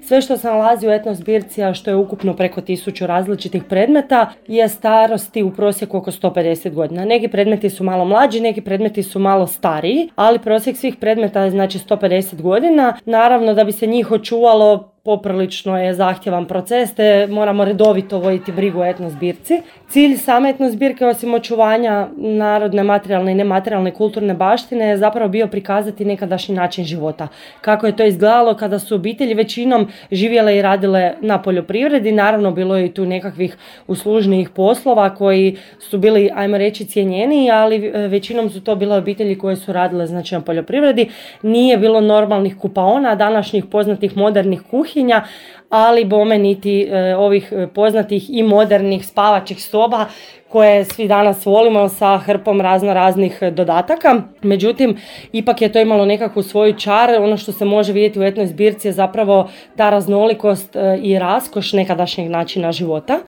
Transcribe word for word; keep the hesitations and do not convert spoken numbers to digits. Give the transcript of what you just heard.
Sve što se nalazi u etno zbirci, a što je ukupno preko tisuću različitih predmeta, je starosti u prosjeku oko sto pedeset godina. Neki predmeti su malo mlađi, neki predmeti su malo stariji, ali prosjek svih predmeta je znači sto pedeset godina. Naravno, da bi se njih očuvalo, poprilično je zahtjevan proces, te moramo redovito voditi brigu o etno zbirci. Cilj same etno zbirke, osim očuvanja narodne, materijalne i nematerijalne kulturne baštine, je zapravo bio prikazati nekadašnji način života. Kako je to izgledalo kada su obitelji većinom živjele i radile na poljoprivredi. Naravno, bilo je i tu nekakvih uslužnijih poslova koji su bili, ajmo reći, cijenjeniji, ali većinom su to bile obitelji koje su radile znači na poljoprivredi. Nije bilo normalnih kupaona, današnjih poznatih modernih kuhinja, ali bome niti e, ovih poznatih i modernih spavačih soba koje svi danas volimo sa hrpom razno raznih dodataka. Međutim, ipak je to imalo nekakvu svoju čar. Ono što se može vidjeti u etnoj zbirci je zapravo ta raznolikost e, i raskoš nekadašnjeg načina života.